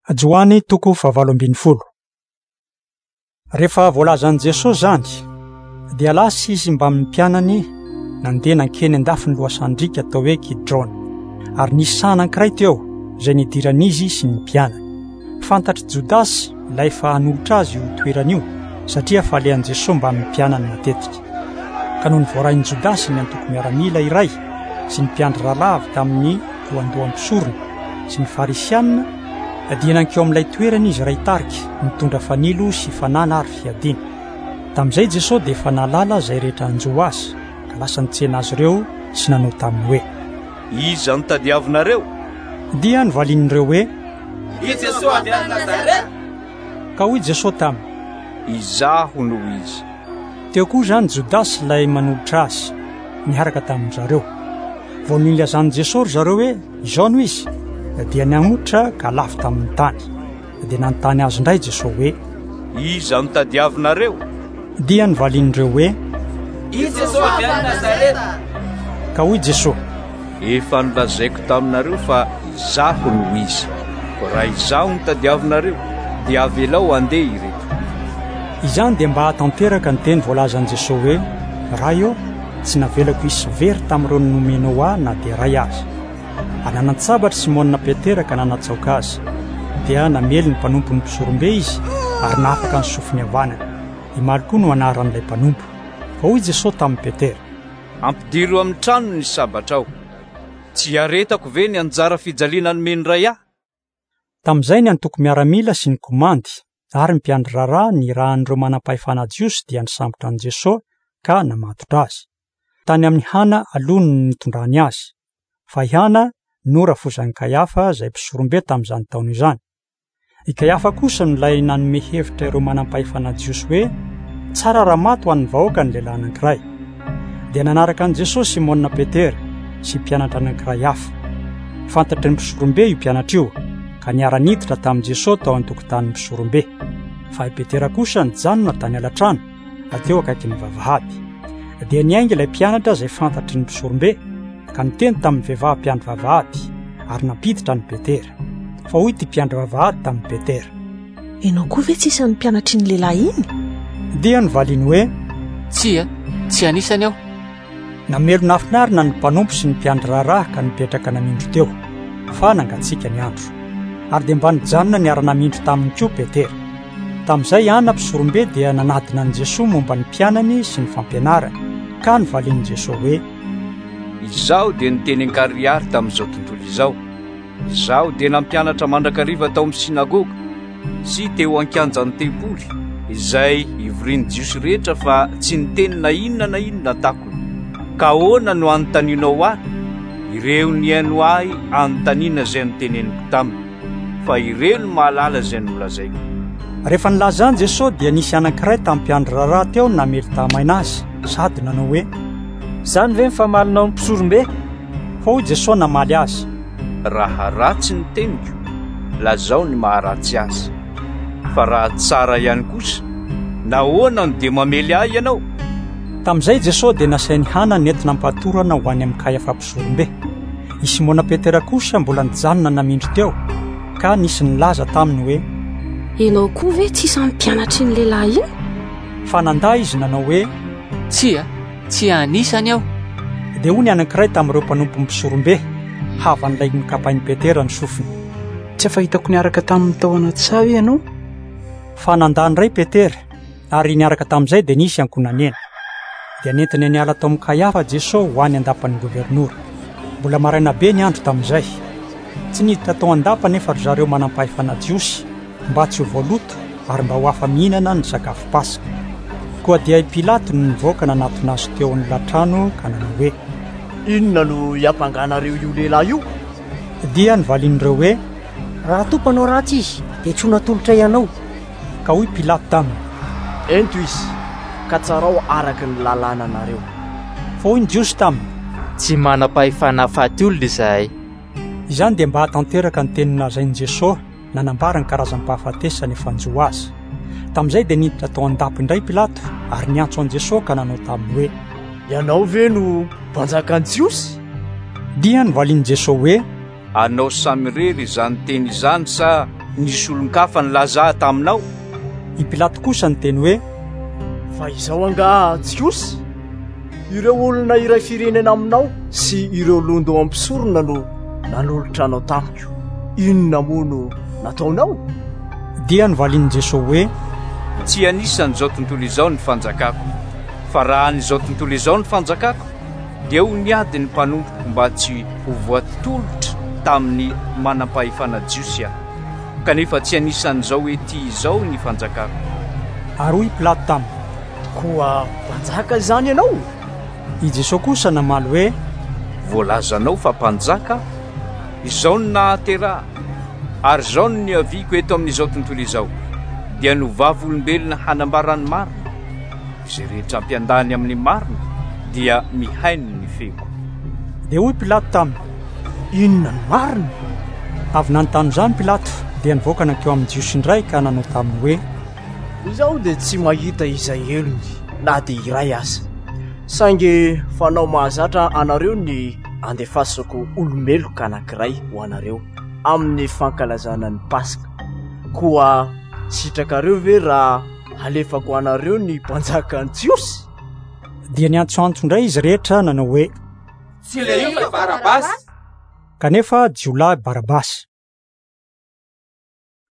Joany toko 7:20. Rehefa voalazan'i Jesosy zany, dia lasa izy mba amin'ny mpianany nandeha nankeny andafy ny loasandrika atao hoe Kidrona. Ary nisy saha anankiray teo izay nidiran'izy sy ny mpianany. Fantatry Jodasy ilay fa hanolotra azy io toeran'io satria falehan'i Jesosy mba amin'ny mpianany matetika. Ka noho ny voarain'i Jodasy ny antoko miaramila iray sy ny mpiandry rahalahy avy tamin'ny lohandoam-pisorona sy ny farisianina, dia nankeo amin'ilay toerana izy iray tarika mitondra fanilo sy fanana ary fiadiana. Tamin'izay Jesosy dia efa nahalala izay rehetra anjo azy, ka lasa nitsena azy ireo sy nanao taminy hoe: iza no tadiavinareo? Dia nivalian'ireo hoe: I Jesosy avy any Nazareta. Ka hoy Jesosy taminy: izaho no izy. Teo koa zany Jodasy ilay manolotra azy niaraka tamin' zareo. Vao nilazan'i Jesosy zareo hoe izao no izy, dia nianotra ka lafy tamin'ny tany. Dia nanontany azy indray Jesosy hoe: iza no tadiavinareo? Dia nivalian'ireo hoe: I Jesosy avy any Nazareta. Ka hoy Jesosy: efa nolazaiko taminareo fa izaho no izy. Raha izaho no tadiavinareo, dia avelao andeha ireto. Izany dia mba hatanteraka ny teny voalazan'i Jesosy hoe: raha eo tsy navelako isy very tamin'ireo nomenao ahy na dia ray azy. Ary nanan-tsabatra Simona Petera ka nanatsaoka azy, dia namely ny mpanompo ny mpisorombe izy ary nafaka ny sofiny havanana. Imaly koa no anaran'ilay mpanompo. Fa hoy Jesosy tamin'i Petera: ampidiro amin'ny trano ny sabatra aho. Tsy aretako ve ny anjara fijaliana nomeny ray ahy? Tamin'izay ny antoko miaramila sy ny komandy ary ny mpiandry raharaha ny rahan'ireo manam-pahefana jiosy dia nisambotra an'i Jesosy ka namatotra azy. Tany amin'ny Hana alony ny nitondrany azy. Fa i Hana no rafozan'i Kaiafa izay mpisorombe tamin'izany taona izany. I Kaiafa kosa no ilay nanome hevitra ireo manam-pahefana jiosy hoe tsara raha maty ho an'ny vahoaka ny lehilahy anankiray. Dia nanaraka an'i Jesosy Simona Petera sy mpianatra anankiray hafa. Fantatry ny mpisorombe io mpianatra io, ka niara-niditra tamin'i Jesosy tao an-tokotanin'ny mpisorombe. Fa i Petera kosa nijanona tany alatrano ateo akaiky ny vavahady. Dia niainga ilay mpianatra izay fantatry ny mpisorombe, ka niteny tamin'ny vehivavy mpiandry vavahady ary nampiditra ny Petera. Fa hoy ty mpiandry vavahady tamin'ny Petera: ianao koa ve tsy isan'ny mpianatry ny lehilahy iny? Dia nivaliany hoe: tsy anisany aho. Namelo nafinarina ny mpanompo sy ny mpiandry raharaha ka nipetraka namindro teo, fa nangatsiaka ny andro. Ary dia mba nijanona niara-namindro taminy koa Petera. Tamin'izay Ana mpisorombe dia nanadina an'i Jesosy momba ny mpianany sy ny fampianarany, ka nivalian'i Jesosy hoe: izaho dia niteny an-kariary tamin'izao tontolo izao. Izaho dia nampianatra mandrakariva tao amin'ny sinagoga sy teo an-kianjan'ny tempoly, izay ivorian'ny jiosy rehetra fa tsy niteny na inona takony. Ka ahoana no anontanianao ahy? Ireo niaino ahy anontaniana izay noteneniko taminy, fa ireo no mahalala izay nolazaiko. Rehefa nilazany Jesosy dia nisy anankiray tamin'ny mpiandry raharaha teo namely tamaina azy sady nanao hoe: zany ve mifamalinao ny mpisorombe? Fa hoy Jesosy namaly azy: raha ratsy ny teniko, lazao ny maharatsy azy. Fa raha tsara ihany kosa, nahoana no dia mamely ahy ianao? Tamin'izay Jesosy dia nasainy Hana nentina ampatorana ho any amin'ny Kaiafa mpisorombe. I Simona Petera kosa mbola nijanona namindro teo, ka nisy nilaza taminy hoe: ianao koa ve tsy isan'ny mpianatry ny lehilahy iny? Fa nandà izy nanao hoe: tsy anisany aho. Dia hoy ny anankiray tamin'ireo mpanompo mpisorombe havan'ilay nikapain'i Petera ny sofiny: tsy efa hitako niaraka tamin'ny tao anaty sao ianao? Fa nandà ndray Petera, ary niaraka tamin'izay dia nisy ankonanena. Dia nentiny niala tao amin'ny Kaiafa Jesosy ho any an-dapan'ny gobernora. Mbola maraina be ny andro tamin'izay. Tsy niditra tao an-dapa nefa ry zareo manam-pahefana jiosy mba tsy ho voaloto ary mba ho afa mihinana ny sakafo Pasika. Koa dia i Pilato no nivoaka nanatona azy teo amin'ny latrano ka nanao hoe: inona no hiampanganareo io lehilahy io? Dia nivalian'ireo hoe: raha tompanao ratsy izy dia tsona tolotra ianao. Ka hoy Pilato taminy: ento izy, ka tsarao araka ny lalàna anareo. Fa hoy ny jiosy taminy: tsy manam-pahefana afaty olona izahay. Izany dia mba hatanteraka ny teny nolazain'i Jesosy nanambara ny karazam-pahafatesany efa anjo azy. Tamin'izay dia niditra tao an-dapa indray Pilato ary niantso an'i Jesosy ka nanao taminy hoe: ianao ve no mpanjakan'ny jiosy? Dia nivalian'i Jesosy hoe: anao samy irery izany teny izany sa nisy olon-kafa nilaza taminao. I Pilato kosa niteny hoe, fa izao anga Jiosy, ireo olona iray firenena aminao sy ireo londo ampisorona no nanolotra anao tamiko. Inona moa no nataonao? Dia nivalian'i Jesosy hoe, tsy anisan'izao tontolo izao ny fanjakako, fa raha n'izao tontolo izao ny fanjakako dia ho niady ny mpanompoka mba tsy ho voatolotra tamin'ny manam-pahefana Jiosy aho, kanefa tsy anisan'izao hoe ty izao ny fanjakako. Ary hoy Pilato taminy, koa mpanjaka izany ianao? I Jesosy kosa namaly hoe, voalazanao fa mpanjaka, izao no nahateraha, ary izao no niaviko eto amin'izao tontolo izao, dia no vavolombelona hanambarany marina. Izay rehetra ampiandany amin'ny marina dia mihaino ny feko. Dia hoy Pilato taminy, inona ny marina? Avy nanontany izany Pilato dia nivoaka nankeo amin'ny Jiosy indray ka nanao taminy hoe, izaho dia tsy mahita izay elony na dia iray aza, saingy fanao mahazatra anareo ny andefasako olomeloka anankiray ho anareo amin'ny fankalazana ny Paska. Koa sitrakareo ve raha alefako anareo ny mpanjaka ny Jiosy? Dia niantsoantso indray izy rehetra nanao hoe, tsy ilay io fa Barabasy. Kanefa jiolahy Barabasy.